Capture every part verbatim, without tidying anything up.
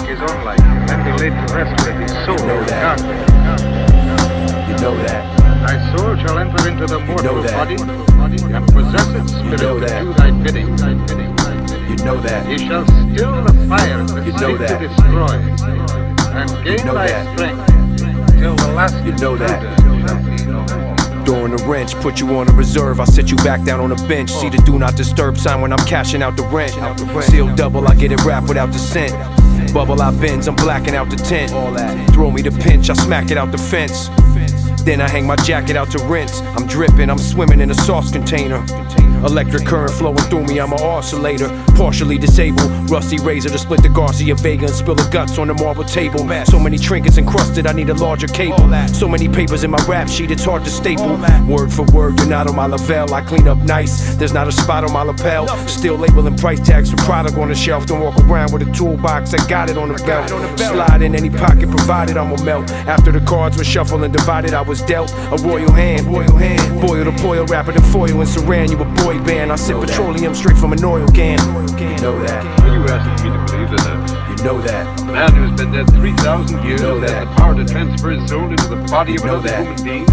his own life, and then be laid to rest with his soul You know in that. darkness. You know that. Thy soul shall enter into the mortal know that. body, and possess its spirit know to that. do thy bidding. Thy bidding, thy bidding. You know that. He shall still the fire that You know seeks that. to destroy, and gain know thy that. strength till the last You know that. intruder shall be no more. Throwing the wrench, put you on a reserve. I sit you back down on the bench. See the do not disturb sign when I'm cashing out the rent. Seal double, I get it wrapped without the scent. Bubble I bends, I'm blacking out the tent. Throw me the pinch, I smack it out the fence. Then I hang my jacket out to rinse. I'm dripping, I'm swimming in a sauce container. Electric current flowing through me, I'm an oscillator. Partially disabled, rusty razor to split the Garcia Vega and spill the guts on the marble table. So many trinkets encrusted, I need a larger cable. So many papers in my rap sheet, it's hard to staple. Word for word, you're not on my Lavelle. I clean up nice, there's not a spot on my lapel. Still labeling price tags for product on the shelf. Don't walk around with a toolbox, I got it on the belt. Slide in any pocket provided, I'ma melt. After the cards were shuffled and divided, I was dealt a royal hand. Royal hand. Boil the boil, wrapper than foil and saran. You a boy band, I sip petroleum straight from an oil can. You know that. Are you asking me to believe that a You know that. man who's been dead three thousand years know has that. the power to transfer his soul into the body of You know another that. human being?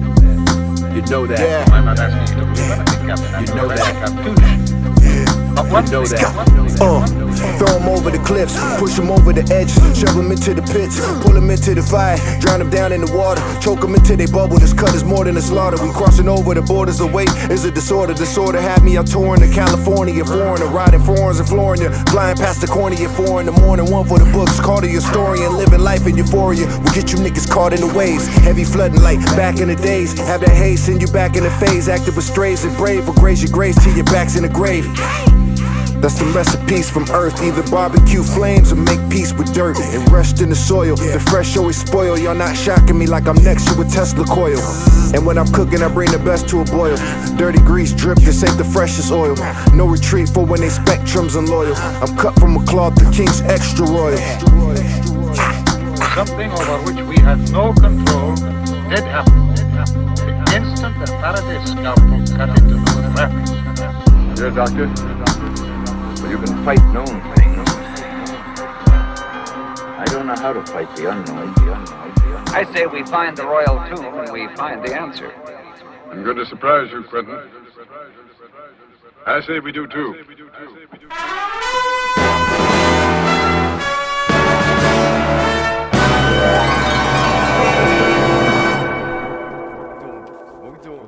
You know that. Yeah. I'm not asking you to believe anything, Captain. You know that. Cartoonish. But one You know thing- that. Uh, throw him over the cliffs, push him over the edge, shove him into the pits, pull him into the fire, drown him down in the water, choke him until they bubble. This cut is more than a slaughter. We crossing over the borders of weight is a disorder. Disorder had me out touring to California, foreigner, riding foreigns in Florida, flying past the corner at four in the morning. One for the books, call to your story and living life in euphoria. We'll get you niggas caught in the waves, heavy flooding like back in the days. Have that haze, send you back in the phase, active with strays and brave. Will grace your grace till your back's in the grave. That's the recipes from earth. Either barbecue flames or make peace with dirt and rest in the soil. The fresh always spoil. Y'all not shocking me like I'm next to a Tesla coil. And when I'm cooking, I bring the best to a boil. Dirty grease drip, this ain't the freshest oil. No retreat for when they spectrums unloyal. I'm cut from a cloth, the king's extra royal. Something over which we had no control did happen. The instant the Faraday scalpel cut into those wrappings. Dear doctor, well, you can fight known things. I don't know how to fight the unknown. The unknown. The unknown. I say we find the royal tomb and we find the answer. I'm going to surprise you, Quentin. I say we do too.